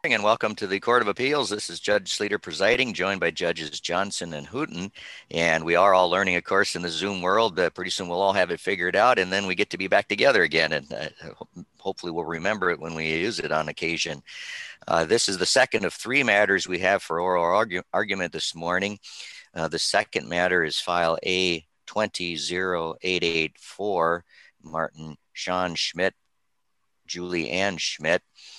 And welcome to the Court of Appeals. This is Judge Sleeter presiding, joined by Judges Johnson and Hooten. And we are all learning, of course, in the Zoom world. Pretty soon we'll all have it figured out, and then we get to be back together again. And hopefully we'll remember it when we use it on occasion. This is the second of three matters we have for oral argument this morning. The second matter is file A200884, Martin Sean Schmidt, Julie Ann Schmidt.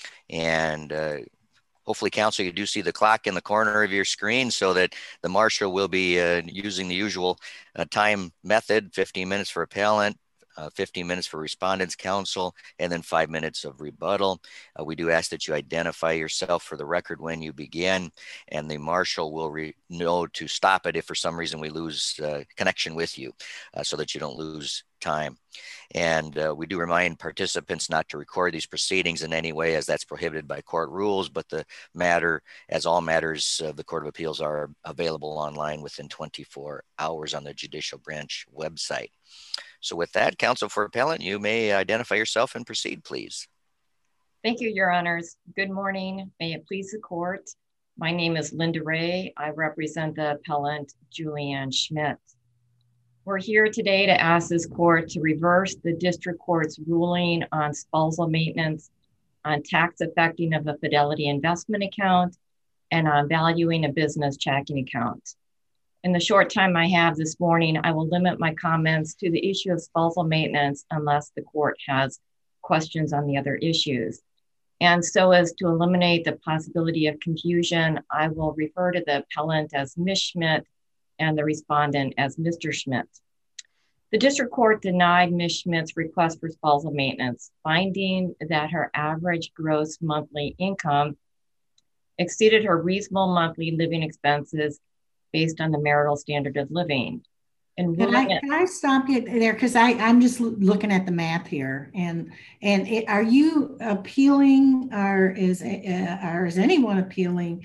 And hopefully, counsel, you do see the clock in the corner of your screen so that the marshal will be using the usual time method, 15 minutes for appellant, 15 minutes for respondents, counsel, and then 5 minutes of rebuttal. We do ask that you identify yourself for the record when you begin, and the marshal will know to stop it if for some reason we lose connection with you so that you don't lose time. And we do remind participants not to record these proceedings in any way, as that's prohibited by court rules, but the matter, as all matters of the Court of Appeals, are available online within 24 hours on the Judicial Branch website. So with that, counsel for appellant, you may identify yourself and proceed, please. Thank you, Your Honors. Good morning. May it please the court. My name is Linda Ray. I represent the appellant, Julie Ann Schmidt. We're here today to ask this court to reverse the district court's ruling on spousal maintenance, on tax affecting of a Fidelity investment account, and on valuing a business checking account. In the short time I have this morning, I will limit my comments to the issue of spousal maintenance unless the court has questions on the other issues. And so as to eliminate the possibility of confusion, I will refer to the appellant as Ms. Schmidt and the respondent as Mr. Schmidt. The district court denied Ms. Schmidt's request for spousal maintenance, finding that her average gross monthly income exceeded her reasonable monthly living expenses based on the marital standard of living. And can I stop you there? Because I'm just looking at the math here. And are you appealing, or is anyone appealing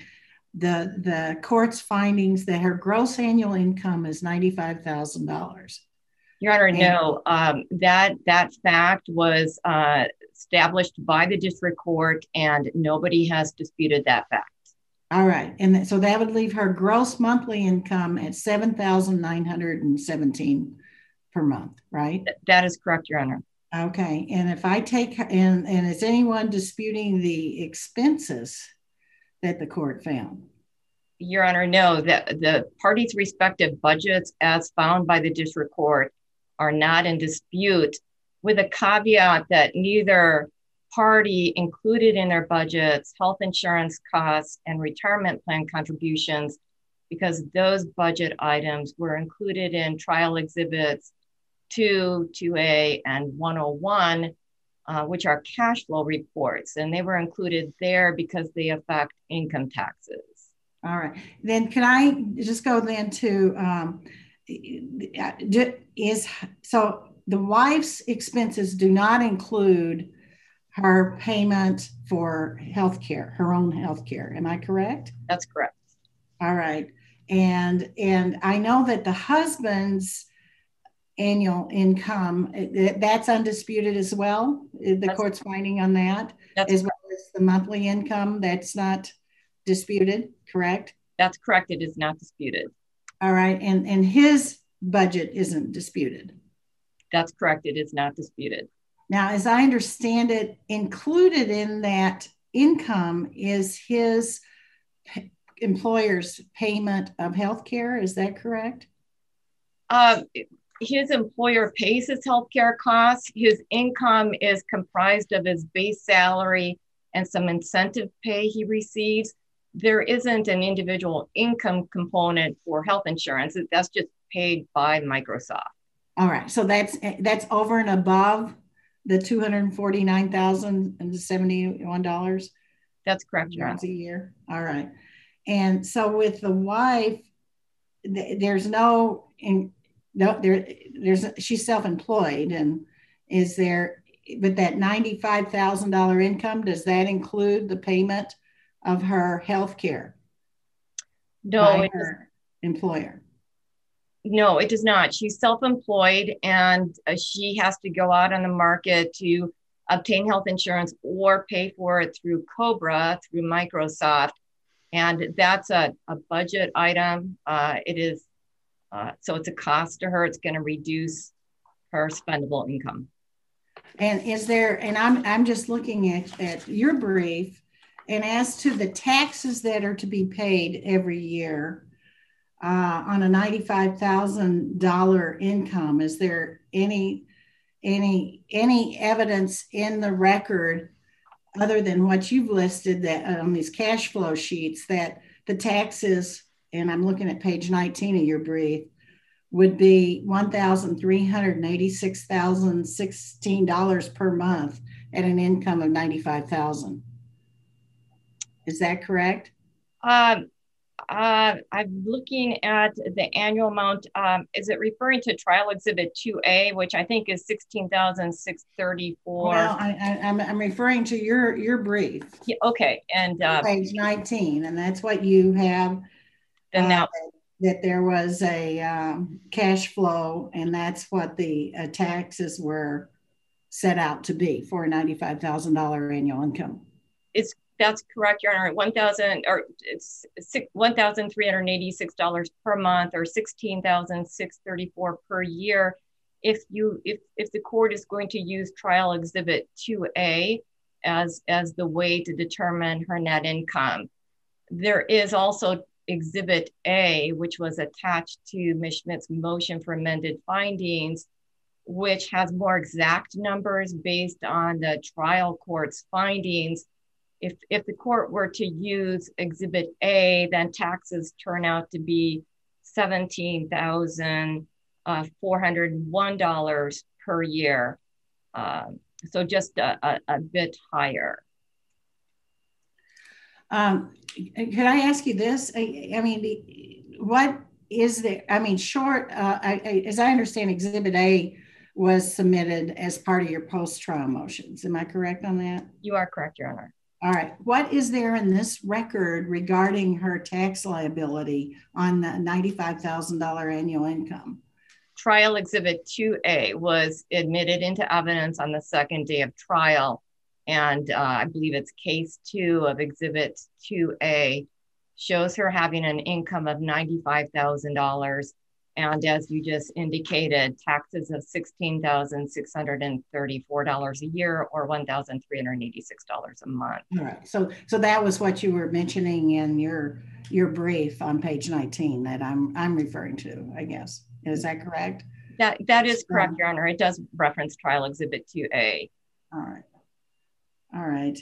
the court's findings that her gross annual income is $95,000? Your Honor, no. That fact was established by the district court, and nobody has disputed that fact. All right, and so that would leave her gross monthly income at $7,917 per month, right? That is correct, Your Honor. Okay, and if I take, and is anyone disputing the expenses that the court found? Your Honor, no. The parties' respective budgets, as found by the district court, are not in dispute, with a caveat that neither party included in their budgets health insurance costs and retirement plan contributions, because those budget items were included in trial exhibits 2, 2A, and 101, which are cash flow reports, and they were included there because they affect income taxes. All right, then can I just go then to, so the wife's expenses do not include her payment for healthcare, her own healthcare. Am I correct? That's correct. All right. And I know that the husband's annual income, that's undisputed as well. The court's finding on that, as well as the monthly income, that's not disputed, correct? That's correct. It is not disputed. All right. And his budget isn't disputed. That's correct. It is not disputed. Now, as I understand it, included in that income is his employer's payment of health care. Is that correct? His employer pays his health care costs. His income is comprised of his base salary and some incentive pay he receives. There isn't an individual income component for health insurance. That's just paid by Microsoft. All right. So that's over and above the $249,071. That's correct, Your Honor. A year. All right. And so with the wife, she's self-employed, and is there, but that $95,000 income, does that include the payment of her health care? No, by her employer? No, it does not. She's self-employed, and she has to go out on the market to obtain health insurance or pay for it through COBRA, through Microsoft. And that's a budget item. It is, so it's a cost to her. It's going to reduce her spendable income. And is there, and I'm just looking at your brief, and as to the taxes that are to be paid every year on a $95,000 income, is there any evidence in the record other than what you've listed that on these cash flow sheets that the taxes, and I'm looking at page 19 of your brief, would be $1,386,016 per month at an income of $95,000? Is that correct? I'm looking at the annual amount. Is it referring to Trial Exhibit 2A, which I think is $16,634? Well, I'm referring to your brief. Yeah, okay, and page 19, and that's what you have. Then now that there was a cash flow, and that's what the taxes were set out to be for a $95,000 annual income. That's correct, Your Honor. It's $1,386 per month, or $16,634 per year. If the court is going to use Trial Exhibit 2A as the way to determine her net income, there is also Exhibit A, which was attached to Ms. Schmidt's motion for amended findings, which has more exact numbers based on the trial court's findings. If the court were to use Exhibit A, then taxes turn out to be $17,401 per year. So just a bit higher. Could I ask you this? I mean, what is there? I mean, as I understand, Exhibit A was submitted as part of your post-trial motions. Am I correct on that? You are correct, Your Honor. All right. What is there in this record regarding her tax liability on the $95,000 annual income? Trial Exhibit 2A was admitted into evidence on the second day of trial. And I believe it's case 2 of Exhibit 2A shows her having an income of $95,000. And as you just indicated, taxes of $16,634 a year, or $1,386 a month. All right. So that was what you were mentioning in your brief on page 19 that I'm referring to, I guess. Is that correct? That is correct, Your Honor. It does reference Trial Exhibit 2A. All right. All right.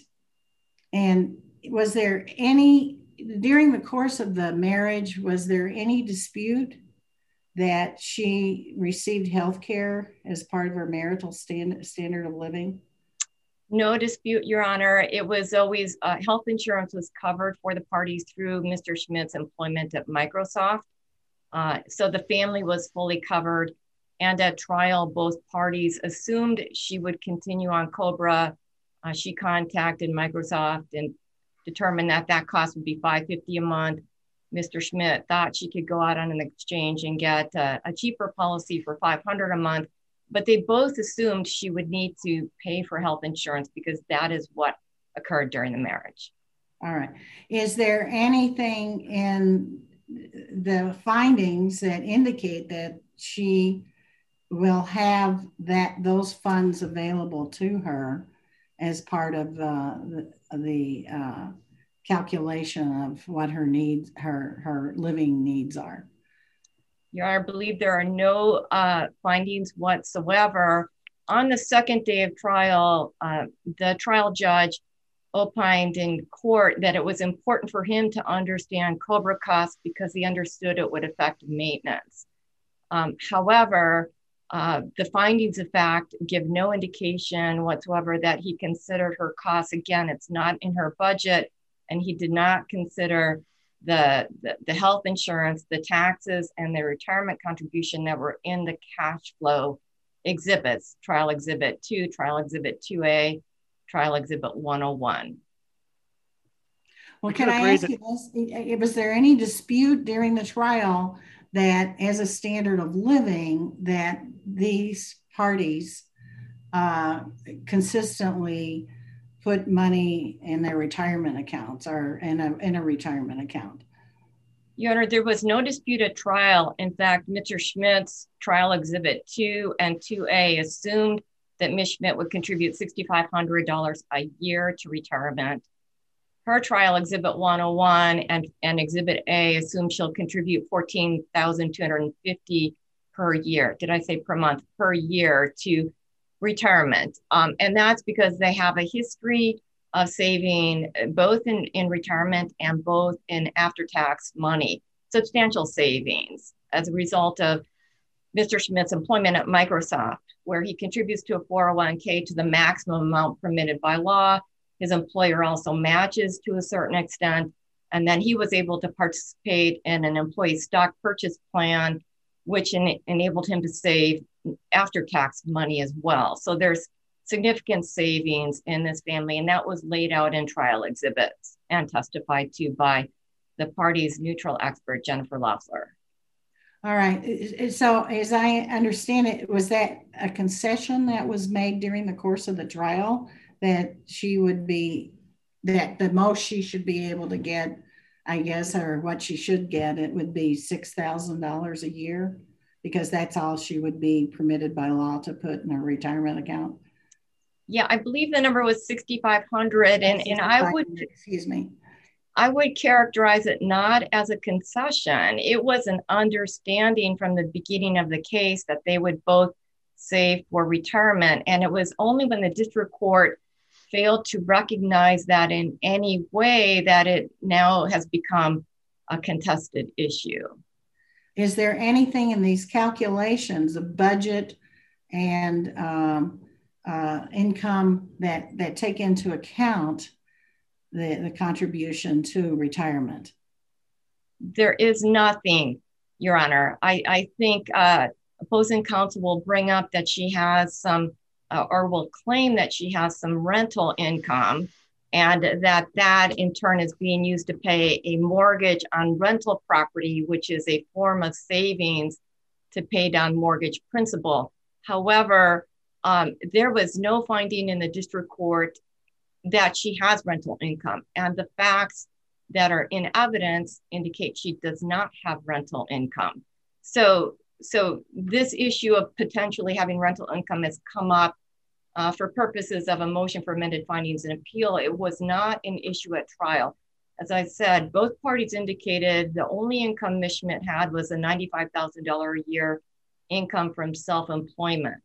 And was there any, during the course of the marriage, was there any dispute that she received health care as part of her marital standard of living? No dispute, Your Honor. It was always, health insurance was covered for the parties through Mr. Schmidt's employment at Microsoft. So the family was fully covered. And at trial, both parties assumed she would continue on COBRA. She contacted Microsoft and determined that cost would be $550 a month. Mr. Schmidt thought she could go out on an exchange and get a cheaper policy for $500 a month, but they both assumed she would need to pay for health insurance because that is what occurred during the marriage. All right. Is there anything in the findings that indicate that she will have those funds available to her as part of the calculation of what her needs, her living needs are? Your Honor, I believe there are no findings whatsoever. On the second day of trial, the trial judge opined in court that it was important for him to understand COBRA costs because he understood it would affect maintenance. However, the findings of fact give no indication whatsoever that he considered her costs. Again, it's not in her budget, and he did not consider the health insurance, the taxes, and the retirement contribution that were in the cash flow exhibits, Trial Exhibit 2, Trial Exhibit 2A, Trial Exhibit 101. Well, can I ask you this? Was there any dispute during the trial that as a standard of living that these parties consistently put money in their retirement accounts or in a retirement account? Your Honor, there was no dispute at trial. In fact, Mr. Schmidt's trial exhibit 2 and 2A assumed that Ms. Schmidt would contribute $6,500 a year to retirement. Her trial exhibit 101 and exhibit A assumes she'll contribute $14,250 per year. Did I say per month? Per year to retirement. And that's because they have a history of saving both in retirement and both in after-tax money, substantial savings as a result of Mr. Schmidt's employment at Microsoft, where he contributes to a 401k to the maximum amount permitted by law. His employer also matches to a certain extent. And then he was able to participate in an employee stock purchase plan, which enabled him to save after-tax money as well. So there's significant savings in this family, and that was laid out in trial exhibits and testified to by the party's neutral expert, Jennifer Loeffler. All right. So as I understand it, was that a concession that was made during the course of the trial that she would be, that the most she should be able to get, I guess, or what she should get, it would be $6,000 a year, because that's all she would be permitted by law to put in her retirement account? Yeah, I believe the number was 6,500, and I would, excuse me, I would characterize it not as a concession. It was an understanding from the beginning of the case that they would both save for retirement. And it was only when the district court failed to recognize that in any way that it now has become a contested issue. Is there anything in these calculations of budget and income that take into account the contribution to retirement? There is nothing, Your Honor. I think opposing counsel will bring up that she has some, or will claim that she has some rental income, and that in turn is being used to pay a mortgage on rental property, which is a form of savings to pay down mortgage principal. However, there was no finding in the district court that she has rental income, and the facts that are in evidence indicate she does not have rental income. So this issue of potentially having rental income has come up for purposes of a motion for amended findings and appeal. It was not an issue at trial. As I said, both parties indicated the only income Ms. Schmidt had was a $95,000 a year income from self-employment.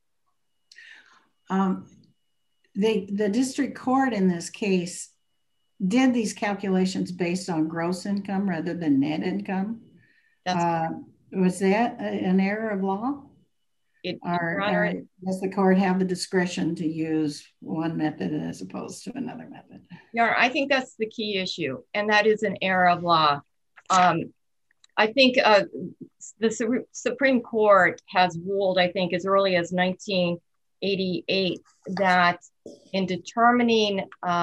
The district court in this case did these calculations based on gross income rather than net income. Was that an error of law? Or does the court have the discretion to use one method as opposed to another method? Yeah, I think that's the key issue, and that is an error of law. I think the Supreme Court has ruled, I think, as early as 1988, that in determining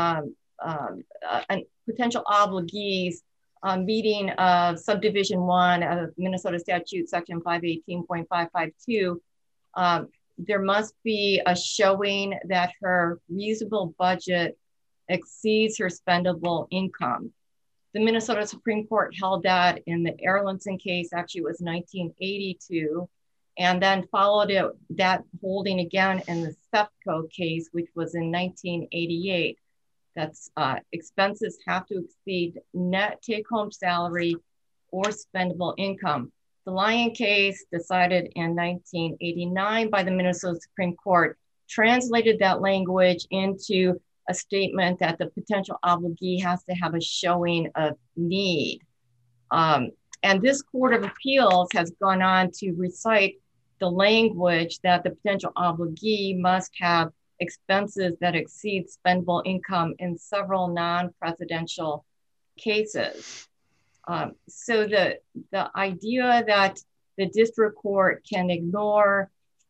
potential obligees meeting of subdivision 1 of Minnesota statute section 518.552, there must be a showing that her reasonable budget exceeds her spendable income. The Minnesota Supreme Court held that in the Erlandson case, actually it was 1982, and then followed that holding again in the Sefco case, which was in 1988. That's expenses have to exceed net take-home salary or spendable income. The Lyon case, decided in 1989 by the Minnesota Supreme Court, translated that language into a statement that the potential obligee has to have a showing of need. And this Court of Appeals has gone on to recite the language that the potential obligee must have expenses that exceed spendable income in several non-presidential cases. So the idea that the district court can ignore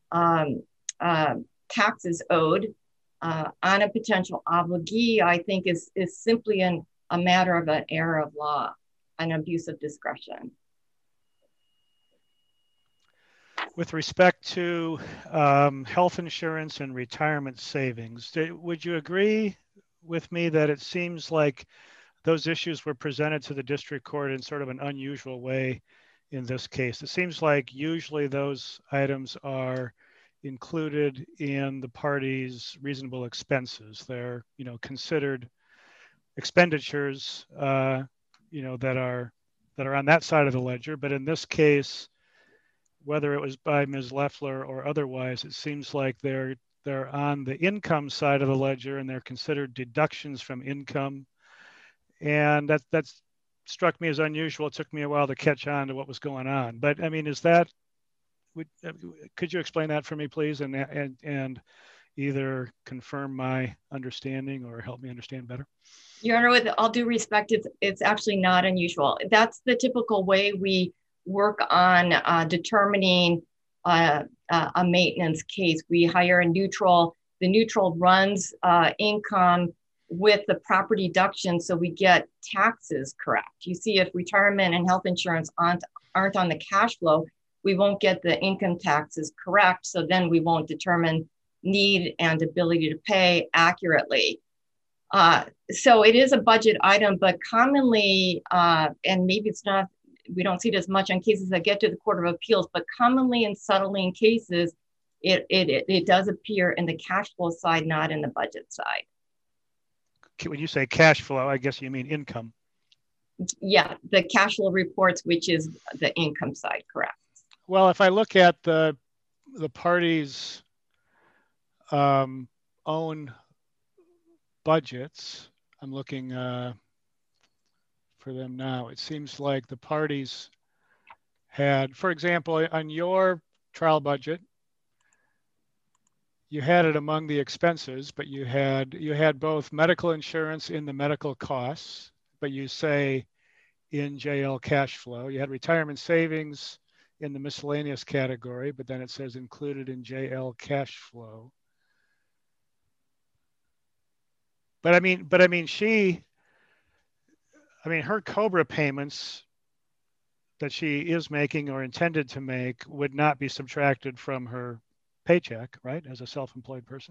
taxes owed on a potential obligee, I think is simply a matter of an error of law, an abuse of discretion. With respect to health insurance and retirement savings, would you agree with me that it seems like those issues were presented to the district court in sort of an unusual way in this case? It seems like usually those items are included in the party's reasonable expenses. They're, considered expenditures, that are on that side of the ledger. But in this case, whether it was by Ms. Leffler or otherwise, it seems like they're on the income side of the ledger and they're considered deductions from income. And that's struck me as unusual. It took me a while to catch on to what was going on. But I mean, could you explain that for me, please? And either confirm my understanding or help me understand better? Your Honor, with all due respect, it's actually not unusual. That's the typical way we work on determining a maintenance case. We hire a neutral. The neutral runs income with the proper deduction, so we get taxes correct. You see, if retirement and health insurance aren't on the cash flow, we won't get the income taxes correct. So then we won't determine need and ability to pay accurately. So it is a budget item, but commonly, and maybe it's not, we don't see it as much on cases that get to the Court of Appeals, but commonly in settling cases, it does appear in the cash flow side, not in the budget side. When you say cash flow, I guess you mean income. Yeah, the cash flow reports, which is the income side, correct. Well, if I look at the parties' own budgets, I'm looking for them now. It seems like the parties had, for example, on your trial budget, you had it among the expenses, but you had both medical insurance in the medical costs, but you say in JL cash flow. You had retirement savings in the miscellaneous category, but then it says included in JL cash flow. But I mean, her COBRA payments that she is making or intended to make would not be subtracted from her paycheck, right? As a self-employed person.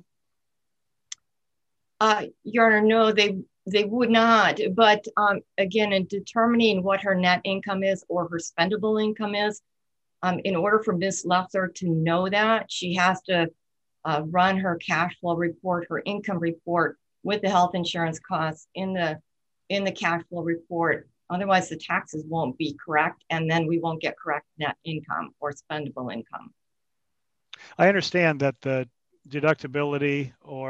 Your Honor, no, they would not. But again, in determining what her net income is or her spendable income is, in order for Ms. Leffler to know that, she has to run her cash flow report, her income report with the health insurance costs in the cash flow report. Otherwise, the taxes won't be correct, and then we won't get correct net income or spendable income. I understand that the deductibility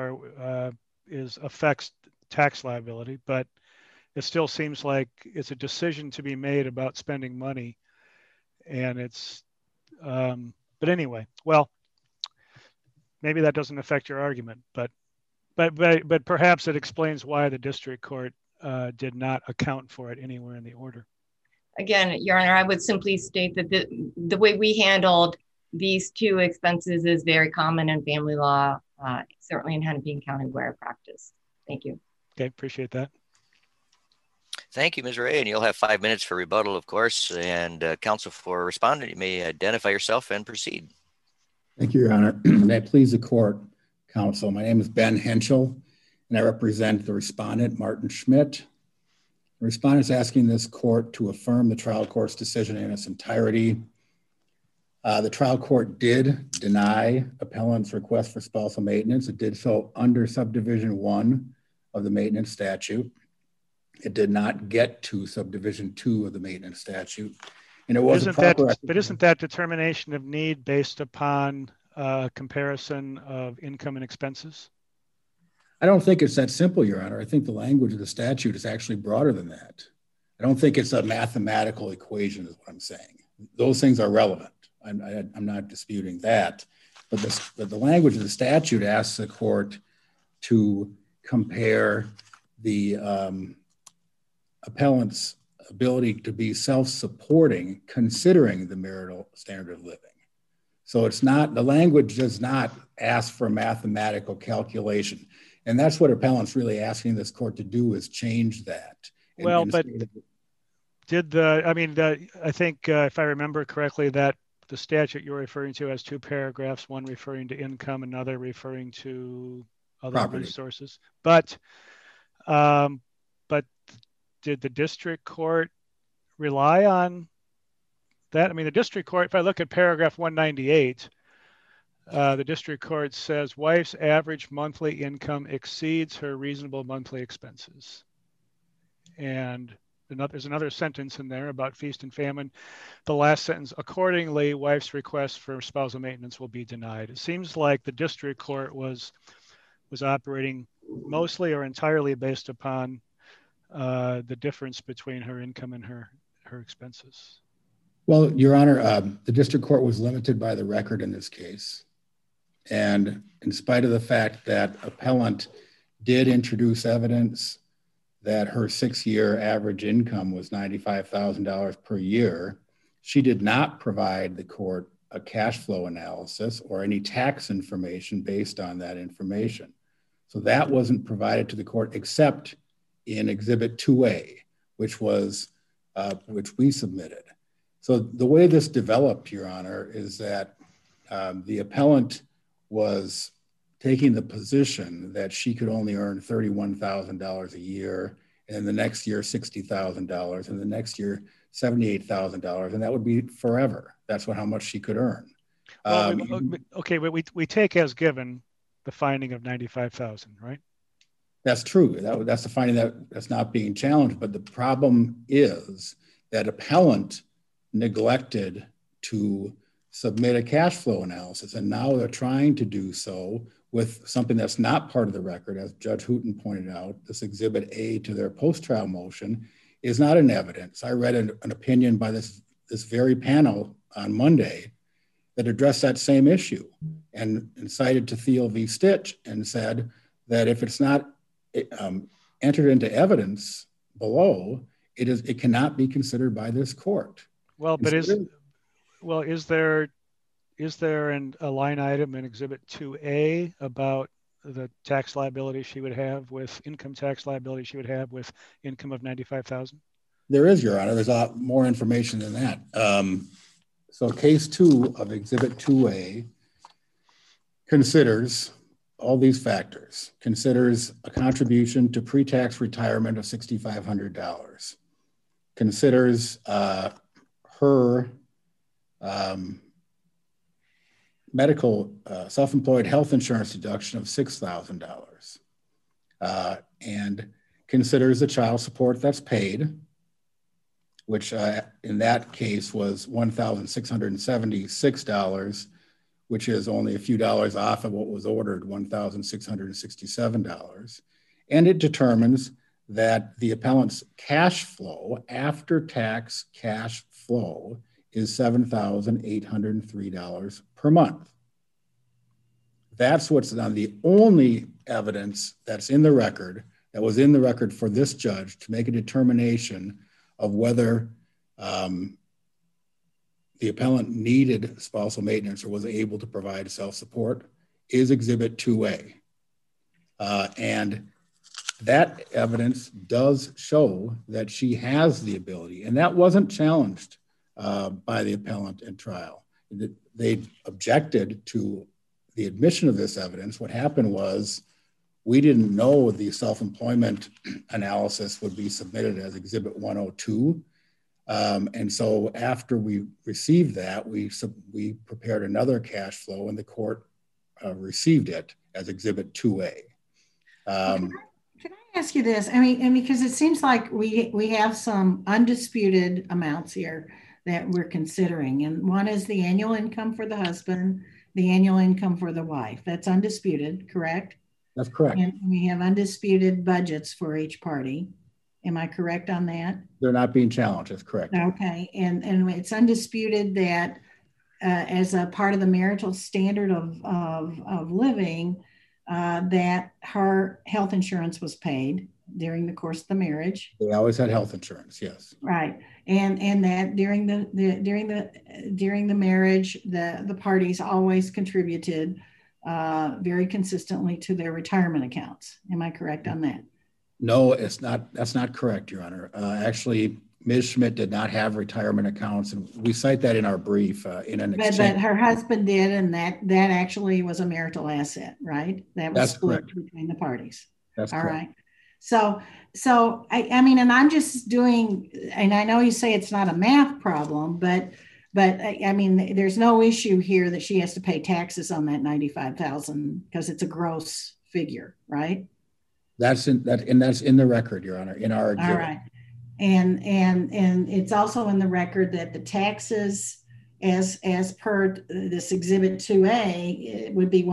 affects tax liability, but it still seems like it's a decision to be made about spending money, and it's. But anyway, well, maybe that doesn't affect your argument, but perhaps it explains why the district court did not account for it anywhere in the order. Again, Your Honor, I would simply state that the way we handled these two expenses is very common in family law, certainly in Hennepin County where I practice. Thank you. Okay, appreciate that. Thank you, Ms. Ray, and you'll have 5 minutes for rebuttal, of course. And counsel for respondent, you may identify yourself and proceed. Thank you, Your Honor. May it please the court, counsel. My name is Ben Henschel, and I represent the respondent, Martin Schmidt. The respondent is asking this court to affirm the trial court's decision in its entirety. The trial court did deny appellant's request for spousal maintenance. It did so under subdivision 1 of the maintenance statute. It did not get to subdivision 2 of the maintenance statute. And it wasn't proper. But isn't that determination of need based upon comparison of income and expenses? I don't think it's that simple, Your Honor. I think the language of the statute is actually broader than that. I don't think it's a mathematical equation is what I'm saying. Those things are relevant. I'm not disputing that. But the language of the statute asks the court to compare the appellant's ability to be self-supporting considering the marital standard of living. So it's not, the language does not ask for mathematical calculation. And that's what appellant's really asking this court to do is change that. Well, but I think if I remember correctly, that the statute you're referring to has two paragraphs, one referring to income, another referring to other Property. resources. But did the district court rely on that? I mean, the district court, if I look at paragraph 198, the district court says wife's average monthly income exceeds her reasonable monthly expenses. And there's another sentence in there about feast and famine. The last sentence, accordingly, wife's request for spousal maintenance will be denied. It seems like the district court was operating mostly or entirely based upon the difference between her income and her expenses. Well, Your Honor, the district court was limited by the record in this case. And in spite of the fact that appellant did introduce evidence that her 6-year average income was $95,000 per year, she did not provide the court a cash flow analysis or any tax information based on that information. So that wasn't provided to the court except in Exhibit 2A, which we submitted. So the way this developed, Your Honor, is that the appellant was taking the position that she could only earn $31,000 a year, and the next year $60,000, and the next year $78,000, and that would be forever. That's how much she could earn. Okay, but we take as given the finding of $95,000, right? That's true. That's the finding that's not being challenged. But the problem is that appellant neglected to submit a cash flow analysis, and now they're trying to do so with something that's not part of the record. As Judge Hooten pointed out, this Exhibit A to their post-trial motion is not in evidence. I read an opinion by this very panel on Monday that addressed that same issue and cited to Thiel v. Stitch and said that if it's not entered into evidence below, it cannot be considered by this court. Well, but is there a line item in Exhibit 2A about the tax liability she would have with income tax liability she would have with income of $95,000? There is, Your Honor. There's a lot more information than that. So Case 2 of Exhibit 2A considers all these factors, considers a contribution to pre-tax retirement of $6,500, considers her medical self-employed health insurance deduction of $6,000, and considers the child support that's paid, which in that case was $1,676, which is only a few dollars off of what was ordered, $1,667. And it determines that the appellant's cash flow, after-tax cash flow, is $7,803 per month. That's what's on the only evidence that's in the record, that was in the record for this judge to make a determination of whether the appellant needed spousal maintenance or was able to provide self-support, is Exhibit 2A. And that evidence does show that she has the ability, and that wasn't challenged by the appellant in trial. They objected to the admission of this evidence. What happened was we didn't know the self-employment analysis would be submitted as Exhibit 102. And so after we received that, we prepared another cash flow, and the court received it as Exhibit 2A. Can I ask you this? I mean, and because it seems like we have some undisputed amounts here that we're considering, and one is the annual income for the husband, the annual income for the wife. That's undisputed, correct? That's correct. And we have undisputed budgets for each party. Am I correct on that? They're not being challenged, that's correct. Okay, and it's undisputed that as a part of the marital standard of living, that her health insurance was paid during the course of the marriage. They always had health insurance, yes. Right, and that during the marriage, the parties always contributed very consistently to their retirement accounts. Am I correct on that? No, it's not. That's not correct, Your Honor. Actually, Ms. Schmidt did not have retirement accounts, and we cite that in our brief in an exchange. But her husband did, and that actually was a marital asset, right? That was split between the parties. That's all correct. Right. So I mean, and I'm just doing, and I know you say it's not a math problem, but I mean, there's no issue here that she has to pay taxes on that $95,000 because it's a gross figure, right? That's in the record, Your Honor, in our exhibit. All right. And it's also in the record that the taxes as per this exhibit 2A, it would be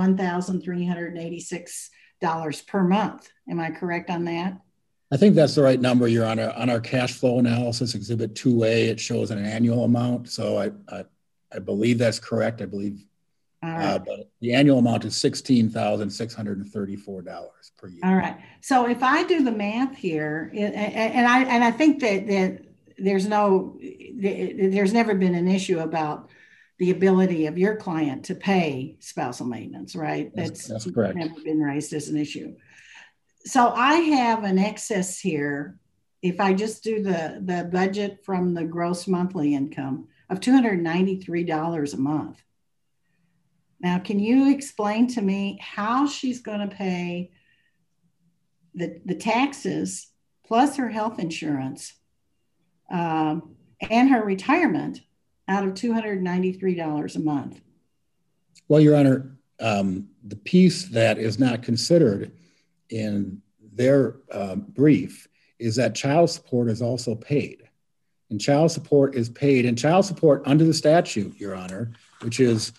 $1,386 per month. Am I correct on that? I think that's the right number, Your Honor. On our cash flow analysis, exhibit 2A, it shows an annual amount. So I believe that's correct. I believe but the annual amount is $16,634 per year. All right. So if I do the math here, and I think that there's never been an issue about the ability of your client to pay spousal maintenance, right? That's correct. Never been raised as an issue. So I have an excess here. If I just do the budget from the gross monthly income of $293 a month. Now, can you explain to me how she's going to pay the taxes plus her health insurance and her retirement out of $293 a month? Well, Your Honor, the piece that is not considered in their brief is that child support is also paid. And child support is paid, and child support under the statute, Your Honor, which is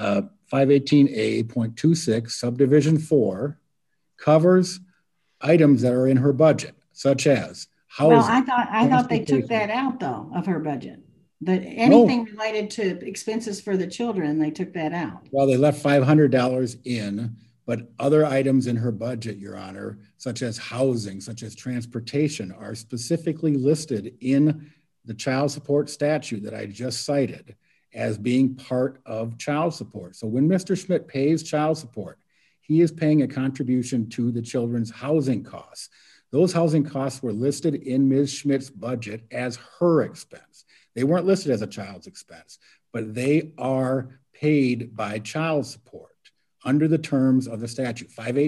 518A.26 subdivision 4, covers items that are in her budget, such as housing. Well, I thought they took that out though of her budget. That anything related to expenses for the children, they took that out. Well, they left $500 in, but other items in her budget, Your Honor, such as housing, such as transportation, are specifically listed in the child support statute that I just cited as being part of child support. So when Mr. Schmidt pays child support, he is paying a contribution to the children's housing costs. Those housing costs were listed in Ms. Schmidt's budget as her expense. They weren't listed as a child's expense, but they are paid by child support under the terms of the statute,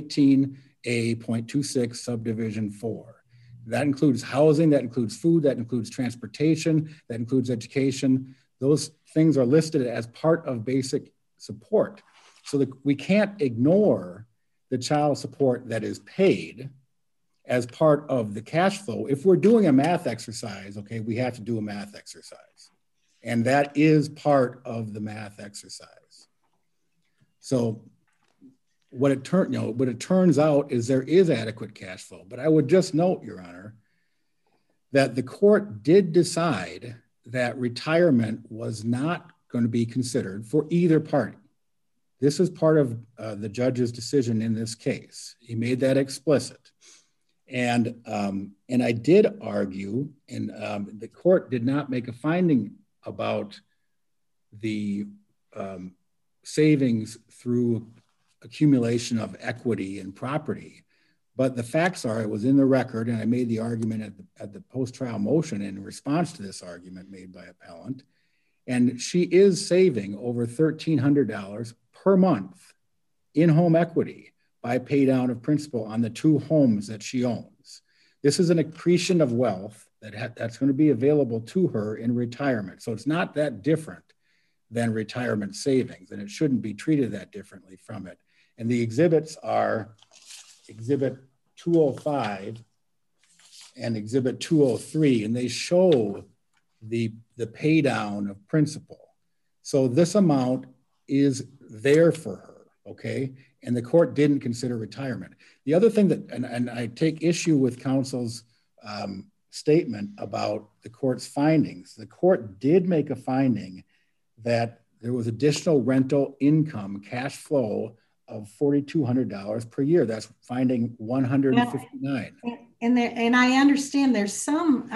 518A.26 subdivision 4. That includes housing, that includes food, that includes transportation, that includes education. Those things are listed as part of basic support. So that we can't ignore the child support that is paid as part of the cash flow. If we're doing a math exercise, okay, we have to do a math exercise. And that is part of the math exercise. So what it turns out is there is adequate cash flow. But I would just note, Your Honor, that the court did decide that retirement was not going to be considered for either party. This is part of the judge's decision in this case. He made that explicit. And I did argue, and the court did not make a finding about the savings through accumulation of equity and property. But the facts are, it was in the record, and I made the argument at the post-trial motion in response to this argument made by appellant. And she is saving over $1,300 per month in home equity by pay down of principal on the 2 homes that she owns. This is an accretion of wealth that's going to be available to her in retirement. So it's not that different than retirement savings, and it shouldn't be treated that differently from it. And the exhibits are Exhibit 205 and Exhibit 203, and they show the pay down of principal. So this amount is there for her, okay? And the court didn't consider retirement. The other thing that, and I take issue with counsel's statement about the court's findings. The court did make a finding that there was additional rental income, cash flow of $4,200 per year. That's finding 159. And I understand there's some,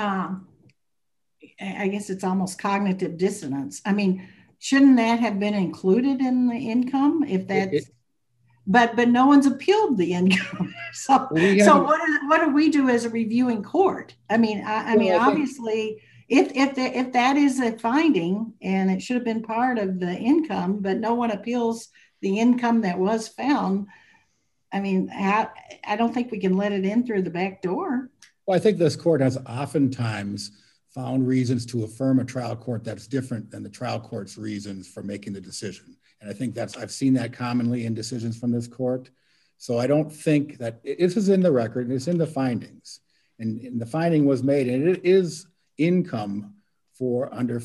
I guess it's almost cognitive dissonance. I mean, shouldn't that have been included in the income if that's, but no one's appealed the income. So what do we do as a reviewing court? I mean, obviously if that is a finding and it should have been part of the income, but no one appeals the income that was found, I mean, I don't think we can let it in through the back door. Well, I think this court has oftentimes found reasons to affirm a trial court that's different than the trial court's reasons for making the decision. And I think I've seen that commonly in decisions from this court. So I don't think that this is in the record, and it's in the findings. And the finding was made, and it is income for under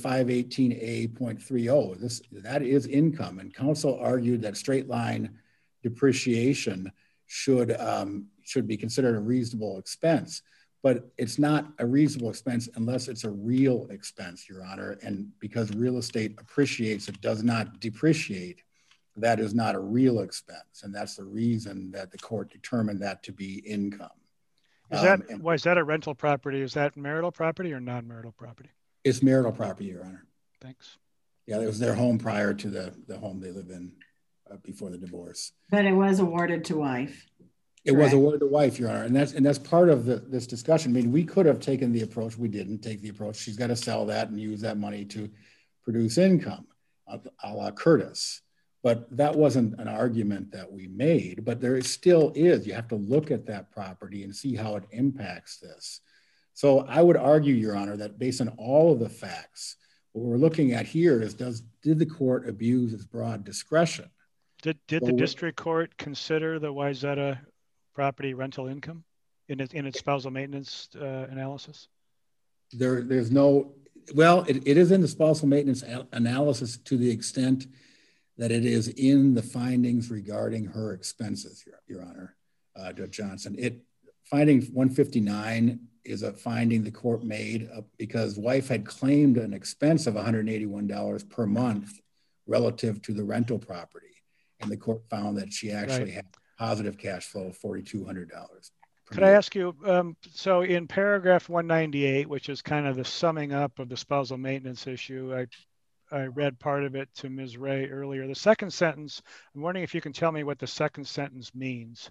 518A.30. That is income. And counsel argued that straight line depreciation should be considered a reasonable expense. But it's not a reasonable expense unless it's a real expense, Your Honor. And because real estate appreciates, it does not depreciate. That is not a real expense. And that's the reason that the court determined that to be income. Is that a rental property? Is that marital property or non-marital property? It's marital property, Your Honor. Thanks. Yeah, it was their home prior to the home they live in before the divorce. But it was awarded to wife. It was awarded to wife, Your Honor, and that's part of this discussion. I mean, we could have taken the approach. We didn't take the approach. She's got to sell that and use that money to produce income, a la Curtis. But that wasn't an argument that we made. But there still is. You have to look at that property and see how it impacts this. So I would argue, Your Honor, that based on all of the facts, what we're looking at here is did the court abuse its broad discretion? Did the district court consider the Wayzata property rental income in its spousal maintenance analysis? There's no, well, it is in the spousal maintenance analysis to the extent that it is in the findings regarding her expenses, Your Honor, Judge Johnson. Finding 159 is a finding the court made because wife had claimed an expense of $181 per month relative to the rental property. And the court found that she actually had positive cash flow of $4,200. Could I ask you, so in paragraph 198, which is kind of the summing up of the spousal maintenance issue, I read part of it to Ms. Ray earlier. The second sentence, I'm wondering if you can tell me what the second sentence means.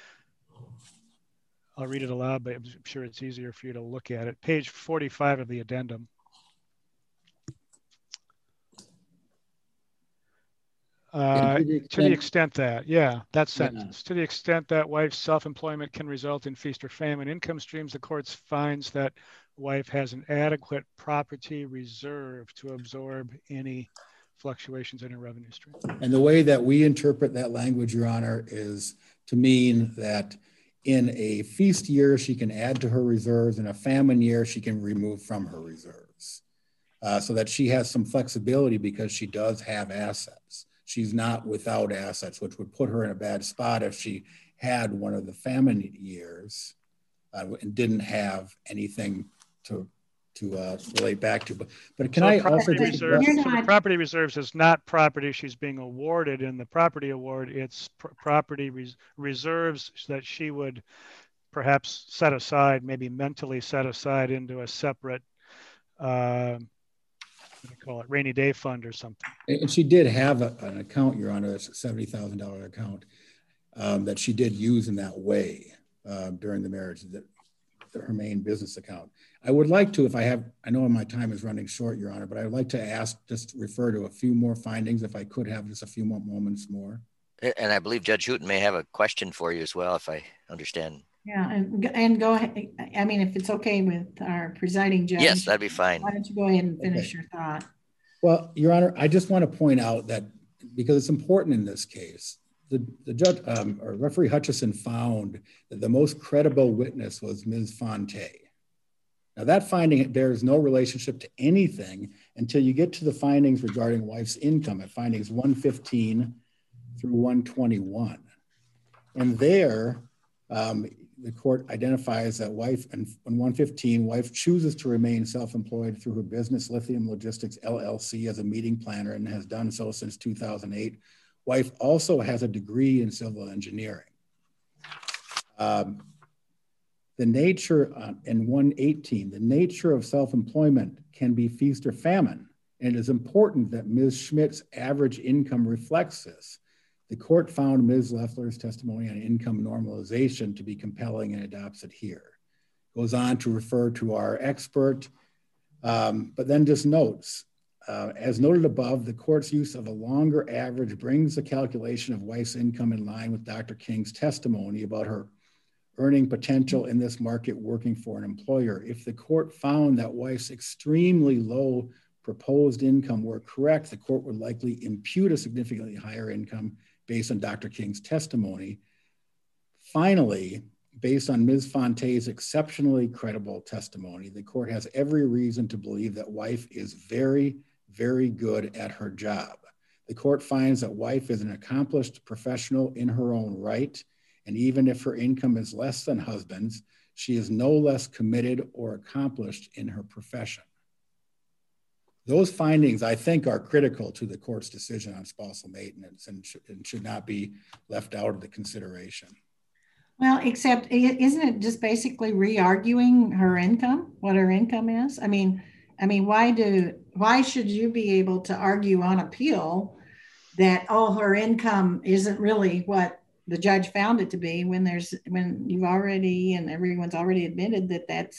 I'll read it aloud, but I'm sure it's easier for you to look at it. Page 45 of the addendum. To the extent that, that sentence, to the extent that wife's self-employment can result in feast or famine income streams, the court finds that wife has an adequate property reserve to absorb any fluctuations in her revenue stream. And the way that we interpret that language, Your Honor, is to mean that in a feast year, she can add to her reserves. In a famine year, she can remove from her reserves. So that she has some flexibility because she does have assets. She's not without assets, which would put her in a bad spot if she had one of the famine years and didn't have anything to relate back to. But can I also just so the property reserves is not property she's being awarded in the property award. It's property reserves that she would perhaps set aside, maybe mentally set aside into a separate what do you call it, rainy day fund or something. And she did have an account, Your Honor, that's a $70,000 account that she did use in that way during the marriage, her main business account. I would like to, I know my time is running short, Your Honor, but I would like to just refer to a few more findings if I could have just a few more moments more. And I believe Judge Hooten may have a question for you as well, if I understand. Yeah, and go ahead. I mean, if it's okay with our presiding judge. Yes, that'd be fine. Why don't you go ahead and finish your thought? Well, Your Honor, I just want to point out that because it's important in this case, the judge or Referee Hutchison found that the most credible witness was Ms. Fonte. Now that finding bears no relationship to anything until you get to the findings regarding wife's income at findings 115 through 121. And there, the court identifies that wife, and on 115, wife chooses to remain self-employed through her business, Lithium Logistics LLC, as a meeting planner and has done so since 2008. Wife also has a degree in civil engineering. The nature, in 118, the nature of self-employment can be feast or famine. And it is important that Ms. Schmidt's average income reflects this. The court found Ms. Leffler's testimony on income normalization to be compelling and adopts it here. Goes on to refer to our expert But then just notes, as noted above, the court's use of a longer average brings the calculation of wife's income in line with Dr. King's testimony about her earning potential in this market working for an employer. If the court found that wife's extremely low proposed income were correct, the court would likely impute a significantly higher income based on Dr. King's testimony. Finally, based on Ms. Fonte's exceptionally credible testimony, the court has every reason to believe that wife is very, very good at her job. The court finds that wife is an accomplished professional in her own right, and even if her income is less than husband's, she is no less committed or accomplished in her profession. Those findings, I think, are critical to the court's decision on spousal maintenance and should not be left out of the consideration. Well, except isn't it just basically re-arguing her income, what her income is? I mean, why should you be able to argue on appeal that, oh, her income isn't really what the judge found it to be when you've already, and everyone's already admitted that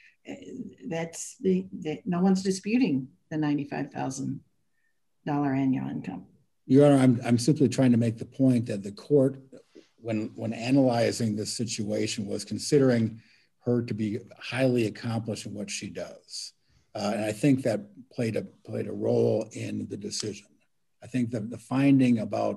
no one's disputing the $95,000 annual income. Your Honor, I'm simply trying to make the point that the court, when analyzing this situation, was considering her to be highly accomplished in what she does. And I think that played a role in the decision. I think that the finding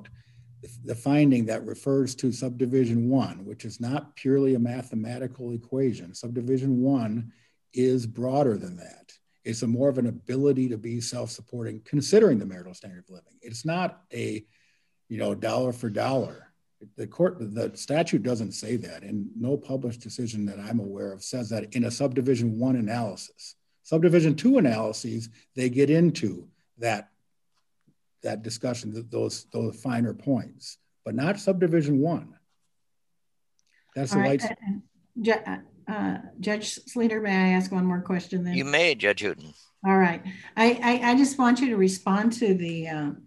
that refers to subdivision 1, which is not purely a mathematical equation. Subdivision 1 is broader than that. It's more of an ability to be self-supporting, considering the marital standard of living. It's not a, dollar for dollar. The statute doesn't say that, and no published decision that I'm aware of says that in a subdivision 1 analysis. Subdivision 2 analyses, they get into that discussion, those finer points, but not subdivision 1. That's the right. Judge Sleeter, may I ask one more question then? You may, Judge Hooten. All right. I just want you to respond to the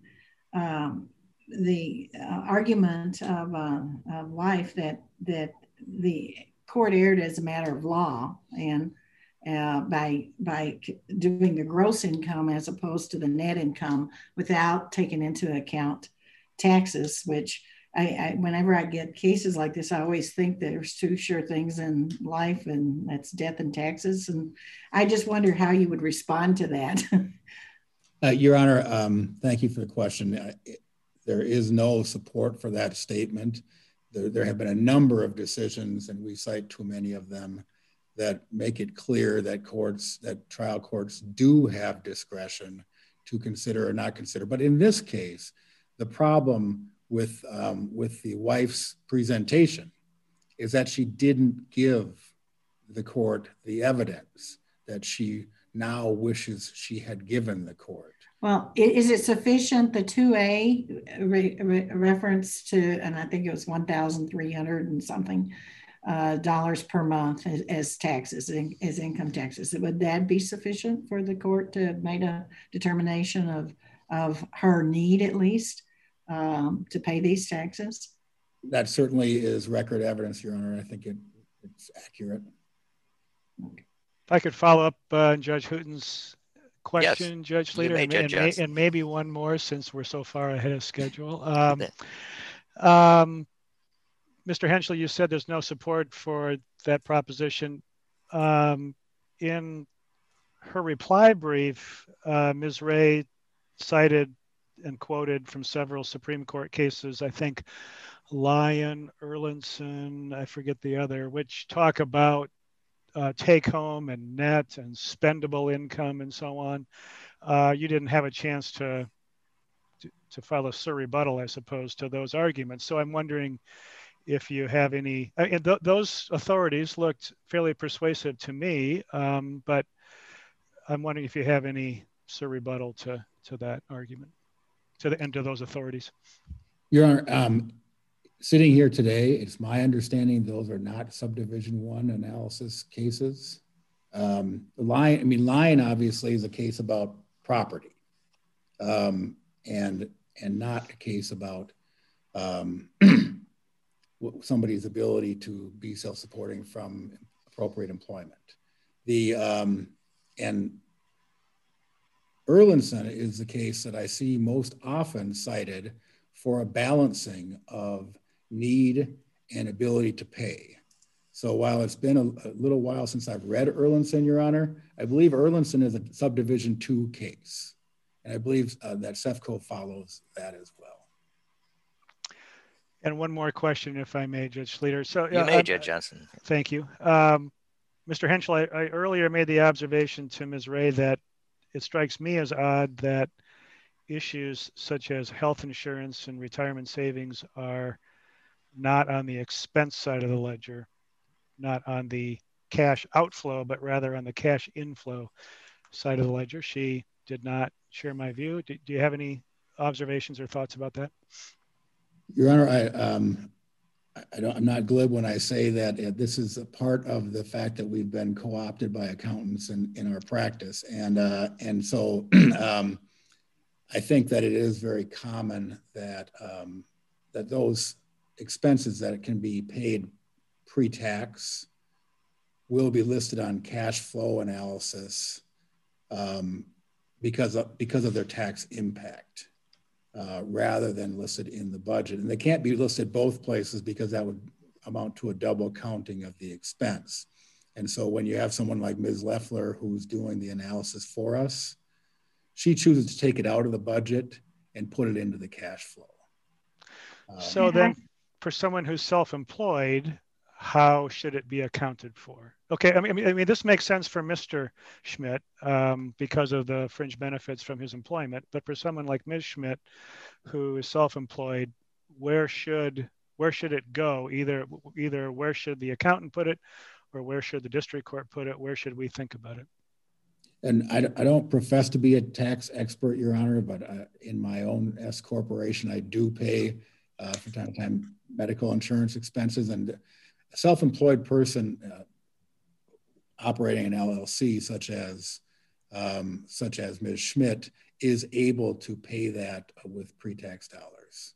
argument of wife that the court erred as a matter of law and by doing the gross income as opposed to the net income without taking into account taxes, which whenever I get cases like this, I always think there's two sure things in life, and that's death and taxes. And I just wonder how you would respond to that. Your Honor, thank you for the question. There is no support for that statement. There have been a number of decisions, and we cite too many of them, that make it clear that trial courts do have discretion to consider or not consider. But in this case, the problem with the wife's presentation is that she didn't give the court the evidence that she now wishes she had given the court. Well, is it sufficient, the 2A reference to, and I think it was 1,300 and something dollars per month as taxes, as income taxes? Would that be sufficient for the court to make a determination of her need, at least, to pay these taxes? That certainly is record evidence, Your Honor. I think it's accurate. If I could follow up on Judge Hooten's question, yes, Judge Sleeter, and maybe one more since we're so far ahead of schedule. Mr. Henschel, you said there's no support for that proposition. In her reply brief, Ms. Ray cited and quoted from several Supreme Court cases, I think Lyon, Erlinson, I forget the other, which talk about take home and net and spendable income and so on. You didn't have a chance to file a surrebuttal, I suppose, to those arguments. So I'm wondering if you have any, those authorities looked fairly persuasive to me, but I'm wondering if you have any surrebuttal to that argument, to the end of those authorities. Your Honor, sitting here today, it's my understanding those are not subdivision 1 analysis cases. Lyon obviously is a case about property, and not a case about somebody's ability to be self-supporting from appropriate employment. And Erlandson is the case that I see most often cited for a balancing of need and ability to pay. So while it's been a little while since I've read Erlandson, Your Honor, I believe Erlandson is a subdivision 2 case. And I believe that CEFCO follows that as well. And one more question, if I may, Judge Schlueter. So you may, Judge Johnson. Thank you. Mr. Henschel, I earlier made the observation to Ms. Ray that it strikes me as odd that issues such as health insurance and retirement savings are not on the expense side of the ledger, not on the cash outflow, but rather on the cash inflow side of the ledger. She did not share my view. Do you have any observations or thoughts about that? Your Honor, I'm not glib when I say that this is a part of the fact that we've been co-opted by accountants in our practice. And so I think that it is very common that, that those expenses that can be paid pre-tax will be listed on cash flow analysis because of their tax impact. Rather than listed in the budget. And they can't be listed both places because that would amount to a double counting of the expense. And so when you have someone like Ms. Leffler who's doing the analysis for us, she chooses to take it out of the budget and put it into the cash flow. So then for someone who's self-employed, how should it be accounted for? Okay, I mean, this makes sense for Mr. Schmidt because of the fringe benefits from his employment. But for someone like Ms. Schmidt, who is self-employed, where should it go? Either where should the accountant put it, or where should the district court put it? Where should we think about it? And I don't profess to be a tax expert, Your Honor, but in my own S corporation, I do pay from time to time medical insurance expenses, and a self-employed person operating an LLC, such as Ms. Schmidt, is able to pay that with pre-tax dollars.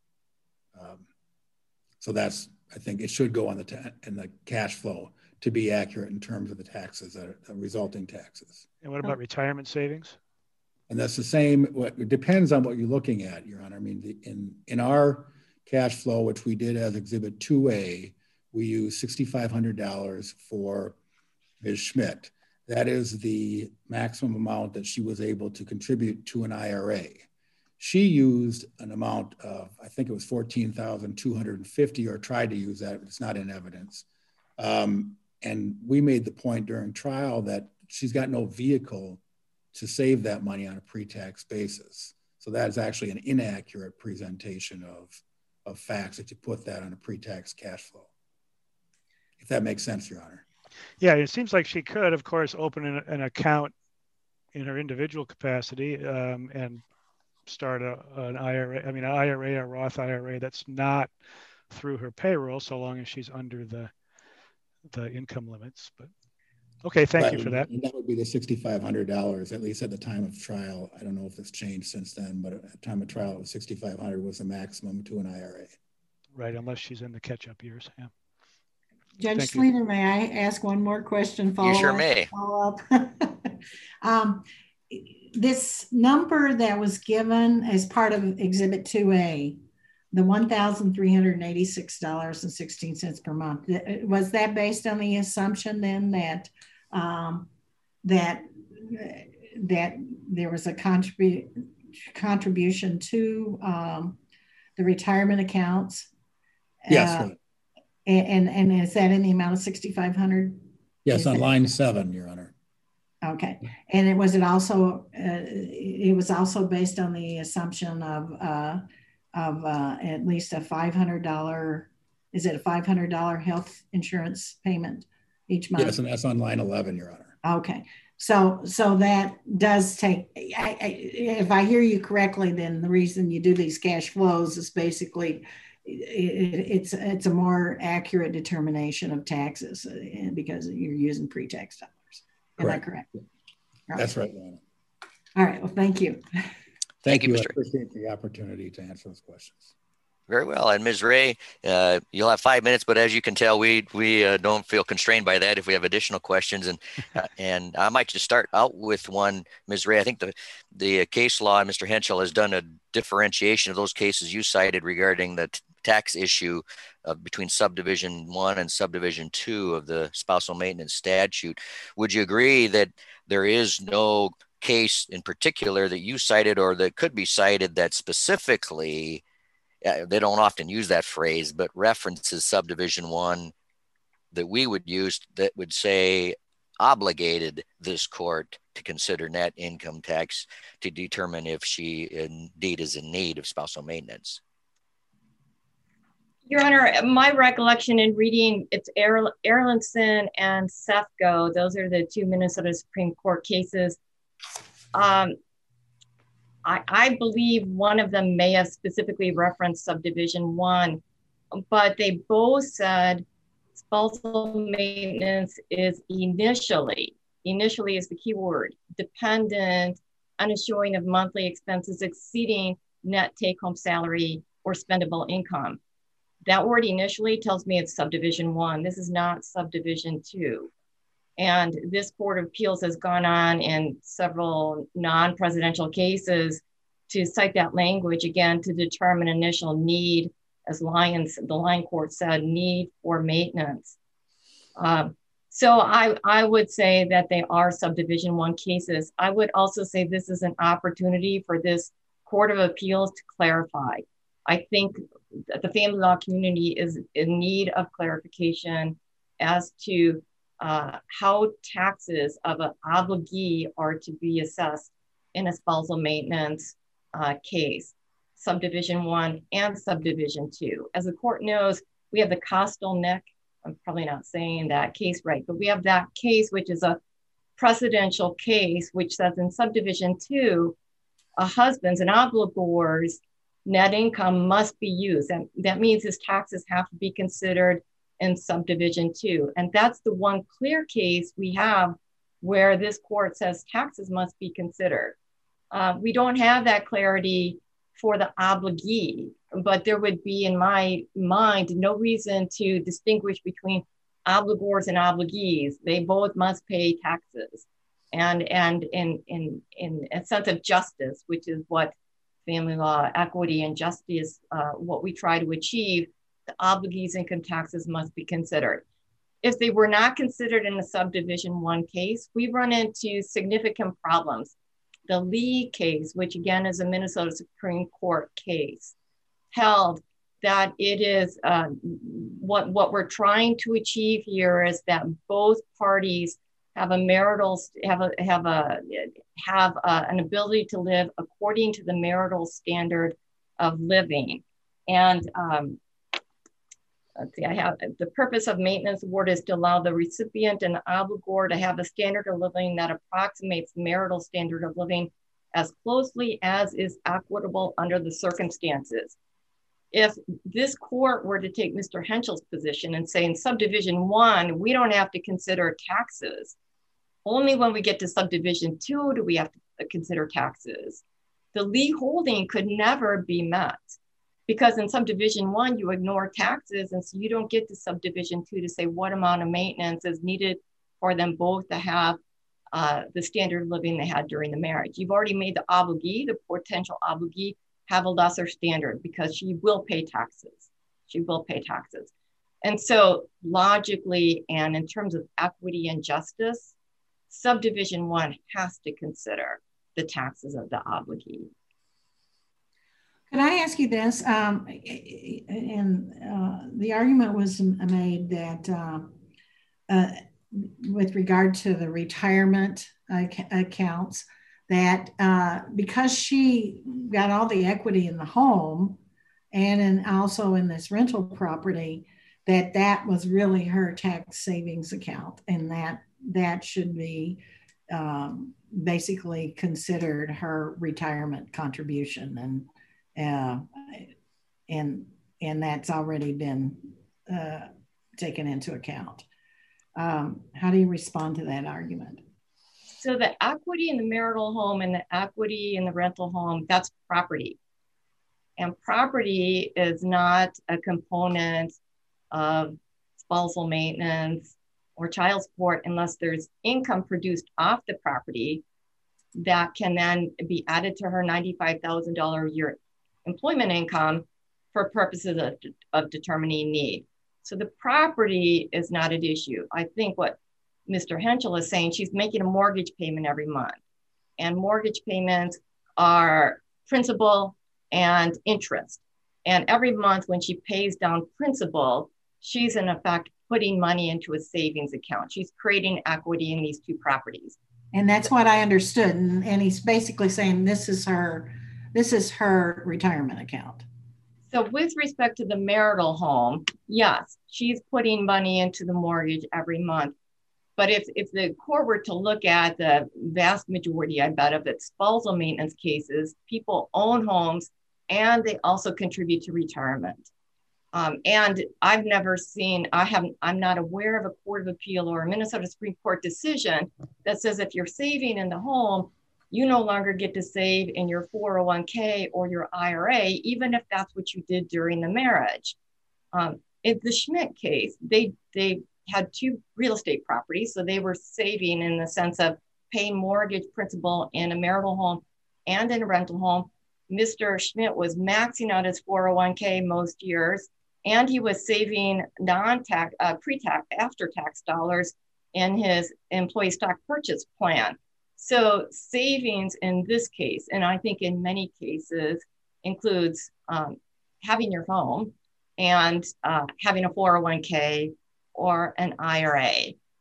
So that's, I think it should go on the cash flow to be accurate in terms of the taxes, the resulting taxes. And what about retirement savings? And that's the same. It depends on what you're looking at, Your Honor. I mean, in our cash flow, which we did as Exhibit 2A, we use $6,500 for Ms. Schmidt. That is the maximum amount that she was able to contribute to an IRA. She used an amount of, I think it was $14,250, or tried to use that, but it's not in evidence. And we made the point during trial that she's got no vehicle to save that money on a pre-tax basis. So that is actually an inaccurate presentation of facts that you put that on a pre-tax cash flow. If that makes sense, Your Honor. Yeah, it seems like she could, of course, open an account in her individual capacity and start an IRA. I mean, an IRA, a Roth IRA that's not through her payroll, so long as she's under the income limits. But okay, thank you for that. And that would be the $6,500, at least at the time of trial. I don't know if it's changed since then, but at the time of trial, it was $6,500 was the maximum to an IRA. Right, unless she's in the catch-up years. Yeah. Judge Schlueter, may I ask one more question? You sure may. Follow up. This number that was given as part of Exhibit 2A, the $1,386.16 per month, was that based on the assumption then that that there was a contribution to the retirement accounts? Yes. Right. And is that in the amount of $6,500? Yes, on line 7, Your Honor. Okay, and it was also based on the assumption of at least a $500. Is it a $500 health insurance payment each month? Yes, and that's on line 11, Your Honor. Okay, so that does take. If I hear you correctly, then the reason you do these cash flows is basically it's a more accurate determination of taxes because you're using pre-tax dollars. Am I correct? That's right, Your Honor. All right. Well, thank you. Thank you. I appreciate the opportunity to answer those questions. Very well. And Ms. Ray, you'll have 5 minutes, but as you can tell, we don't feel constrained by that if we have additional questions. And I might just start out with one, Ms. Ray. I think the case law, Mr. Henschel has done a differentiation of those cases you cited regarding the tax issue between subdivision 1 and subdivision 2 of the spousal maintenance statute. Would you agree that there is no case in particular that you cited or that could be cited that specifically, they don't often use that phrase, but references subdivision 1 that we would use that would say obligated this court to consider net income tax to determine if she indeed is in need of spousal maintenance? Your Honor, my recollection in reading, it's Erlandson and Sefco. Those are the 2 Minnesota Supreme Court cases. I believe one of them may have specifically referenced subdivision 1, but they both said spousal maintenance is initially is the key word, dependent on a showing of monthly expenses exceeding net take-home salary or spendable income. That word initially tells me it's subdivision 1. This is not subdivision 2. And this Court of Appeals has gone on in several non-presidential cases to cite that language again to determine initial need, as the Lyon Court said, need for maintenance. So I would say that they are subdivision 1 cases. I would also say this is an opportunity for this Court of Appeals to clarify. I think that the family law community is in need of clarification as to how taxes of an obligee are to be assessed in a spousal maintenance case, subdivision 1 and subdivision 2. As the court knows, we have the Kostelnik, I'm probably not saying that case right, but we have that case, which is a precedential case, which says in subdivision 2, a husband's, an obligor's net income must be used. And that means his taxes have to be considered in subdivision 2. And that's the one clear case we have where this court says taxes must be considered. We don't have that clarity for the obligee, but there would be, in my mind, no reason to distinguish between obligors and obligees. They both must pay taxes. And in a sense of justice, which is what family law, equity, and justice, what we try to achieve, the obligees' income taxes must be considered. If they were not considered in a subdivision 1 case, we run into significant problems. The Lee case, which again is a Minnesota Supreme Court case, held that it is what we're trying to achieve here is that both parties have an ability to live according to the marital standard of living. And let's see, I have the purpose of maintenance award is to allow the recipient and the obligor to have a standard of living that approximates the marital standard of living as closely as is equitable under the circumstances. If this court were to take Mr. Henschel's position and say in subdivision 1, we don't have to consider taxes. Only when we get to subdivision 2 do we have to consider taxes. The Lee holding could never be met because in subdivision 1, you ignore taxes. And so you don't get to subdivision 2 to say what amount of maintenance is needed for them both to have the standard of living they had during the marriage. You've already made the obligee, the potential obligee, have a lesser standard because she will pay taxes. She will pay taxes. And so logically, and in terms of equity and justice, subdivision 1 has to consider the taxes of the obligee. Could I ask you this? The argument was made that with regard to the retirement accounts, that because she got all the equity in the home and also in this rental property, that was really her tax savings account, and that should be basically considered her retirement contribution, and that's already been taken into account. How do you respond to that argument? So the equity in the marital home and the equity in the rental home, that's property. And property is not a component of spousal maintenance or child support unless there's income produced off the property that can then be added to her $95,000 a year employment income for purposes of determining need. So the property is not an issue. I think what Mr. Henschel is saying, she's making a mortgage payment every month, and mortgage payments are principal and interest. And every month when she pays down principal, she's in effect putting money into a savings account. She's creating equity in these two properties. And that's what I understood. And he's basically saying this is her retirement account. So with respect to the marital home, yes, she's putting money into the mortgage every month. But if the court were to look at the vast majority, I bet, of its spousal maintenance cases, people own homes and they also contribute to retirement. And I've never seen, I'm not aware of a court of appeal or a Minnesota Supreme Court decision that says if you're saving in the home, you no longer get to save in your 401k or your IRA, even if that's what you did during the marriage. In the Schmidt case, they had two real estate properties, so they were saving in the sense of paying mortgage principal in a marital home and in a rental home. Mr. Schmidt was maxing out his 401k most years, and he was saving non-tax, pre-tax, after-tax dollars in his employee stock purchase plan. So savings in this case, and I think in many cases, includes having your home and having a 401k or an IRA.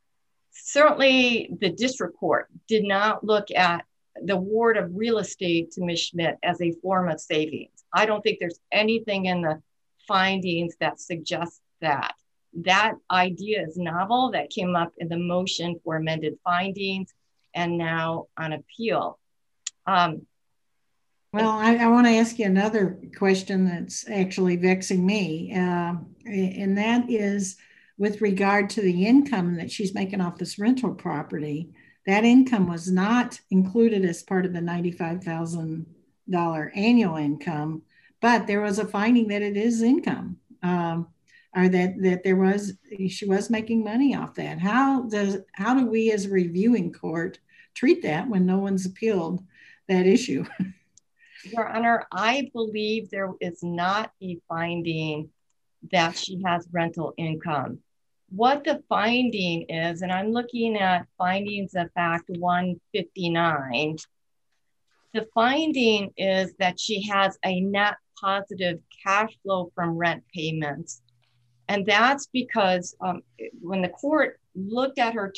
Certainly, the district court did not look at the award of real estate to Ms. Schmidt as a form of savings. I don't think there's anything in the findings that suggests that. That idea is novel. That came up in the motion for amended findings and now on appeal. Well, I want to ask you another question that's actually vexing me, and that is with regard to the income that she's making off this rental property. That income was not included as part of the $95,000 annual income, but there was a finding that it is income, or that she was making money off that. How do we as a reviewing court treat that when no one's appealed that issue? Your Honor, I believe there is not a finding that she has rental income. What the finding is, and I'm looking at findings of fact 159, the finding is that she has a net positive cash flow from rent payments. And that's because when the court looked at her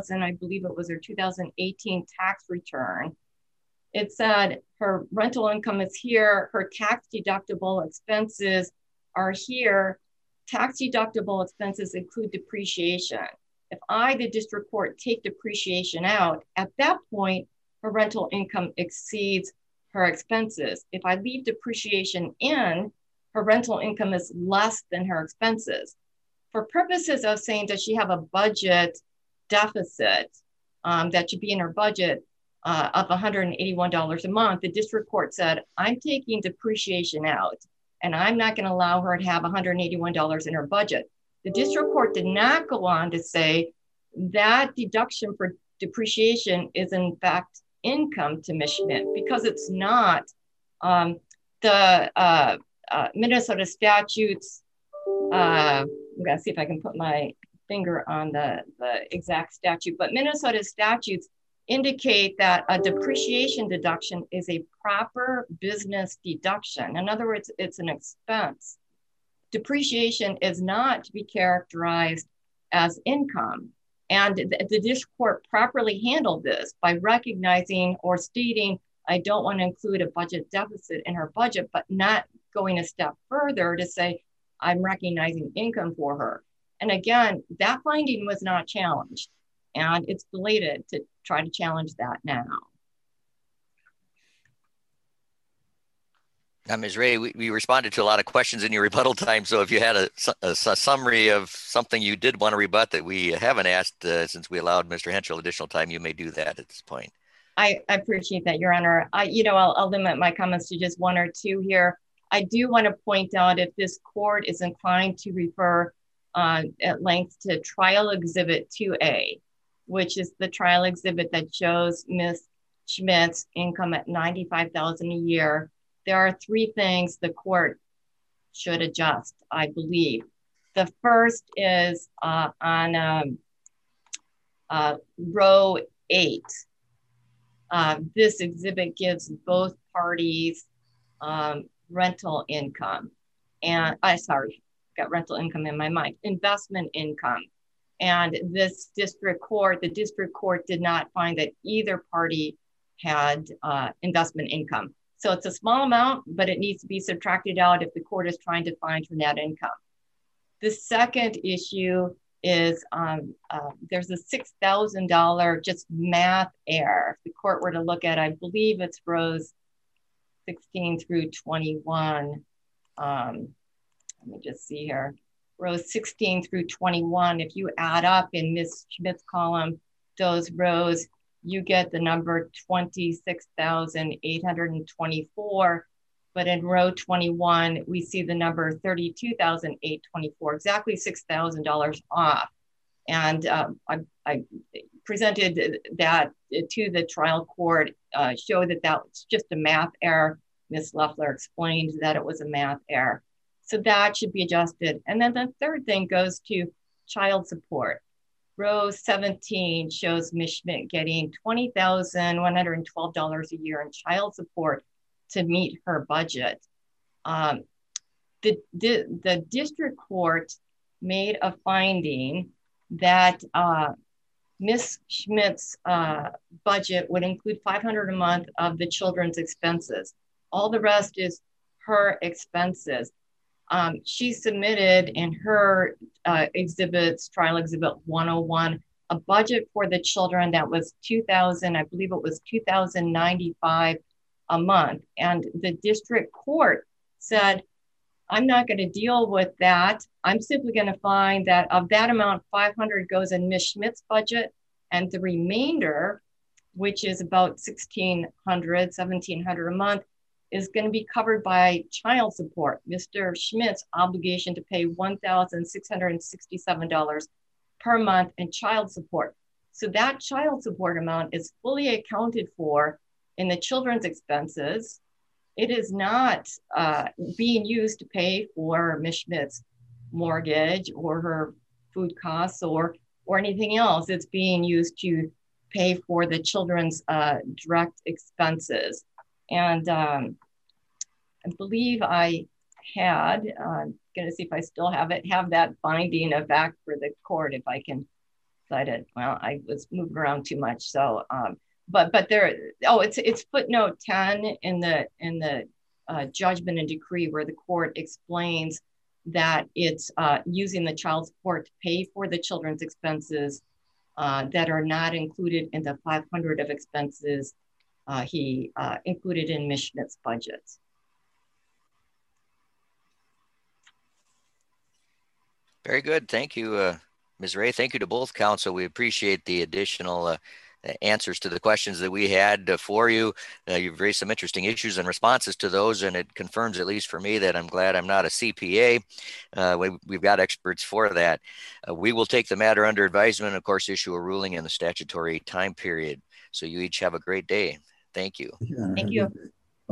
2018 tax return, it said her rental income is here, her tax deductible expenses are here. Tax deductible expenses include depreciation. If I, the district court, take depreciation out, at that point, her rental income exceeds her expenses. If I leave depreciation in, her rental income is less than her expenses. For purposes of saying, does she have a budget deficit that should be in her budget of $181 a month, the district court said, I'm taking depreciation out, and I'm not going to allow her to have $181 in her budget. The district court did not go on to say that deduction for depreciation is in fact income to Ms. Schmidt, because it's not. The Minnesota statutes, I'm going to see if I can put my finger on the exact statute, but Minnesota statutes indicate that a depreciation deduction is a proper business deduction. In other words, it's an expense. Depreciation is not to be characterized as income. And the district court properly handled this by recognizing or stating, I don't want to include a budget deficit in her budget, but not going a step further to say, I'm recognizing income for her. And again, that finding was not challenged, and it's belated to try to challenge that now. Ms. Ray, we responded to a lot of questions in your rebuttal time. So if you had a summary of something you did want to rebut that we haven't asked, since we allowed Mr. Henschel additional time, you may do that at this point. I appreciate that, Your Honor. I'll limit my comments to just one or two here. I do want to point out, if this court is inclined to refer at length to Trial Exhibit 2A, which is the trial exhibit that shows Ms. Schmidt's income at $95,000 a year, there are three things the court should adjust, I believe. The first is on row 8. This exhibit gives both parties rental income. And got rental income in my mind, investment income. And this district court, the district court did not find that either party had investment income. So it's a small amount, but it needs to be subtracted out if the court is trying to find her net income. The second issue is there's a $6,000 just math error. If the court were to look at, I believe it's rows 16 through 21. Let me just see here. Rows 16 through 21, if you add up in Ms. Schmidt's column, those rows, you get the number 26,824. But in row 21, we see the number 32,824, exactly $6,000 off. And I presented that to the trial court, showed that that was just a math error. Ms. Loeffler explained that it was a math error. So that should be adjusted. And then the third thing goes to child support. Row 17 shows Ms. Schmidt getting $20,112 a year in child support to meet her budget. The district court made a finding that Ms. Schmidt's budget would include $500 a month of the children's expenses. All the rest is her expenses. She submitted in her exhibits, trial exhibit 101, a budget for the children that was $2,000, I believe it was $2,095 a month. And the district court said, I'm not going to deal with that. I'm simply going to find that of that amount, 500 goes in Ms. Schmidt's budget, and the remainder, which is about $1,700 a month, is going to be covered by child support. Mr. Schmidt's obligation to pay $1,667 per month in child support. So that child support amount is fully accounted for in the children's expenses. It is not being used to pay for Ms. Schmidt's mortgage or her food costs or anything else. It's being used to pay for the children's direct expenses. And I believe I had, I'm gonna see if I still have it, have that finding of fact for the court if I can cite it. Well, I was moving around too much. So, but there, oh, it's footnote 10 in the judgment and decree where the court explains that it's using the child support to pay for the children's expenses that are not included in the 500 of expenses he included in Ms. Schmidt's budgets. Very good. Thank you, Ms. Ray. Thank you to both counsel. We appreciate the additional answers to the questions that we had for you. You've raised some interesting issues and responses to those, and it confirms, at least for me, that I'm glad I'm not a CPA. We've got experts for that. We will take the matter under advisement and, of course, issue a ruling in the statutory time period. So you each have a great day. Thank you. Thank you.